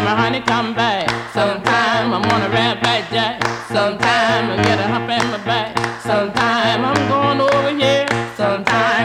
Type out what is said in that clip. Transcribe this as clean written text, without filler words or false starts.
my honey come back. Sometime I'm on a rat back jack. Sometime I get a hump in my back. Sometime I'm going over here. Sometime